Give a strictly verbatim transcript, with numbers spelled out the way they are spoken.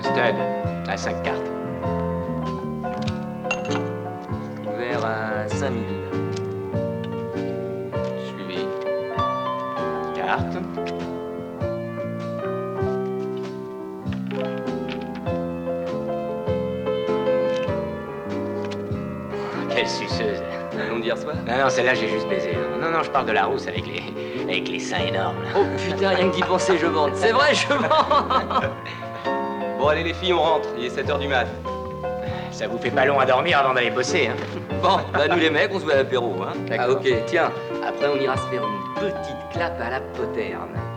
Stud, à cinq cartes. Ouvert à cinq mille. Suivi. Carte. Quelle suceuse. On d'hier soir. Non, non, celle-là, j'ai juste baisé. Non, non, je parle de la rousse avec les, avec les seins énormes. Là. Oh putain, rien que d'y penser, je vante. C'est vrai, je vante. Bon, allez, les filles, on rentre. Il est sept heures du mat. Ça vous fait pas long à dormir avant d'aller bosser, hein? Bon, bah nous les mecs, on se voit à l'apéro, hein. D'accord. Ah ok, tiens, après on ira se faire une petite clap à la poterne.